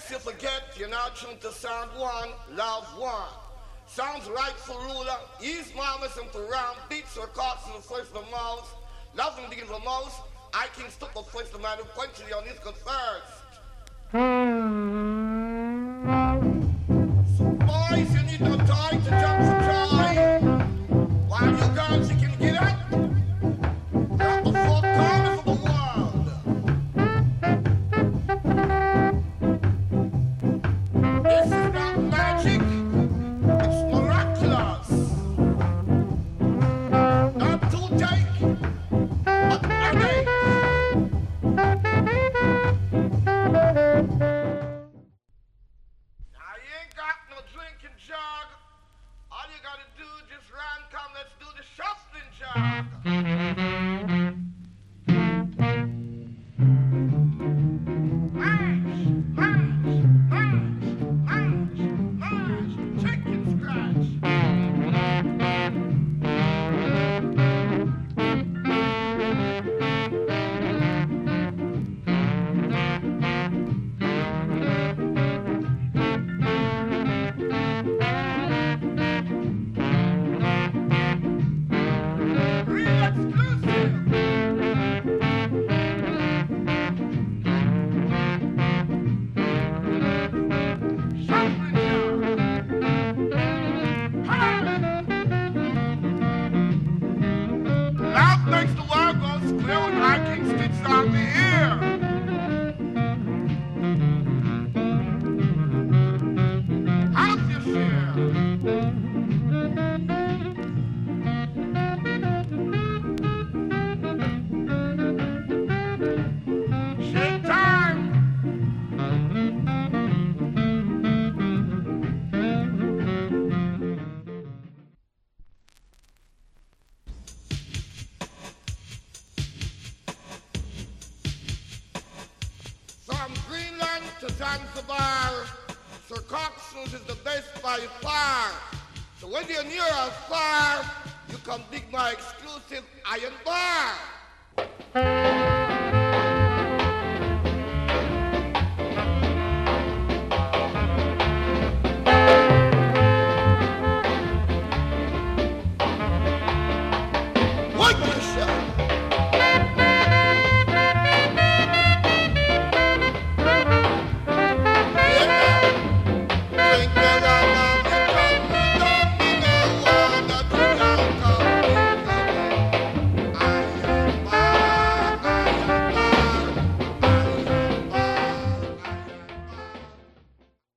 Lest you forget, you're now tuned to sound one, love one. Sounds right for ruler, ease mamas and for round beats or costs and first the mouse. Love and digging the mouse. I can stop the first the man who quenches on his good first. So boys, you need no time to jump for joy. While you girls, you can get up. At the four corners of the world. This is not magic, it's miraculous. Not toothache, but headache. Now you ain't got no drinking jug. All you gotta do is just run, come, let's do the shuffling jug. Mash, chicken scratch. Real exclusive. Shuffling jug. Love makes the world go clear when I can stitch on the ear. How's your share? Shake time. From Greenland to Zanzibar, Sir Coxswain's is the best by far. So when you're near or far, you come dig my exclusive iron bar.